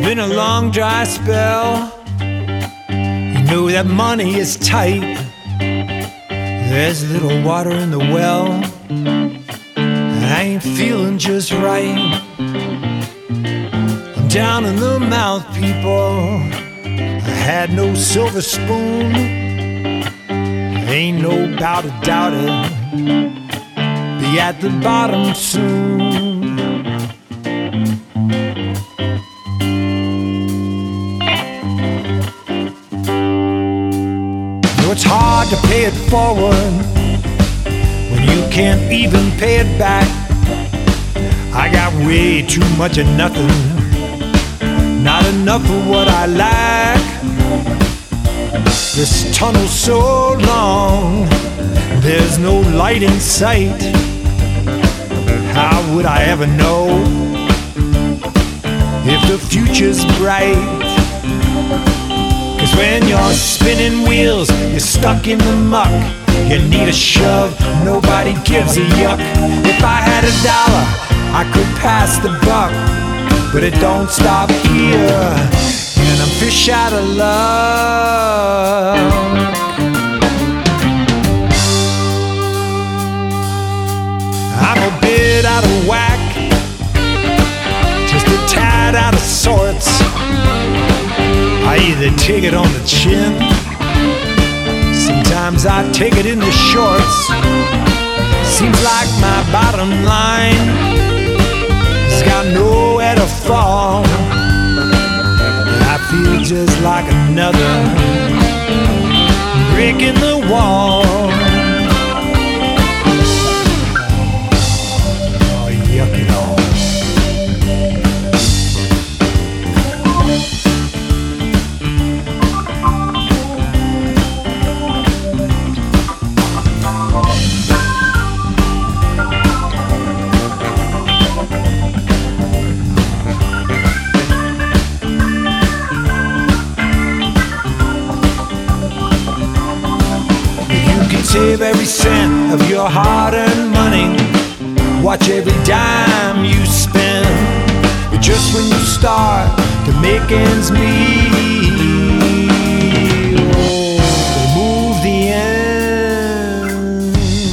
been a long dry spell. You know that money is tight. There's little water in the well. I ain't feeling just right. I'm down in the mouth, people. I had no silver spoon. Ain't no doubt about it. Be at the bottom soon. It's hard to pay it forward when you can't even pay it back. I got way too much of nothing, not enough of what I lack. This tunnel's so long, there's no light in sight. How would I ever know if the future's bright? 'Cause when you're spinning wheels, you're stuck in the muck. You need a shove, nobody gives a yuck. If I had $1, I could pass the buck, but it don't stop here, and I'm fish out of luck. I'm a bit out of whack, just a tad out of sorts. I either take it on the chin, sometimes I take it in the shorts. Seems like my bottom line has got nowhere to fall. I feel just like another brick in the wall. Oh, yuck it all. Save every cent of your hard-earned money. Watch every dime you spend. But just when you start to make ends meet, they move the ends.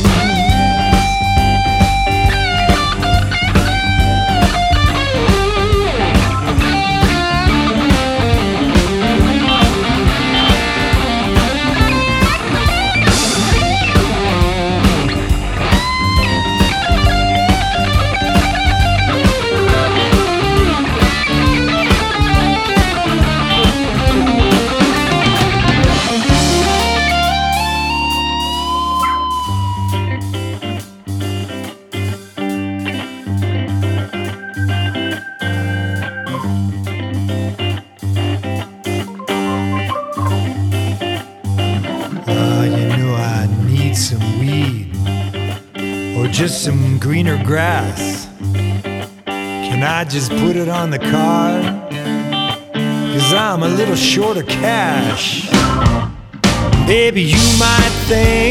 Some weed or just some greener grass. Can I just put it on the card? 'Cause I'm a little short of cash. Baby, you might think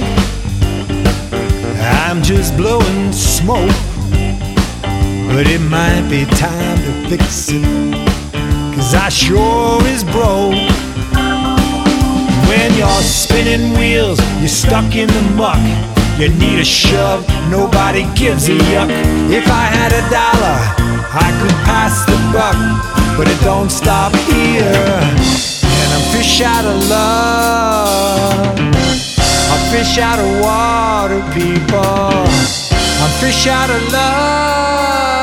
I'm just blowing smoke, but it might be time to fix it, 'cause I sure is broke. When you're spinning wheels, you're stuck in the muck. You need a shove, nobody gives a yuck. If I had $1, I could pass the buck, but it don't stop here, and I'm fish out of luck. I'm fish out of water, people. I'm fish out of luck.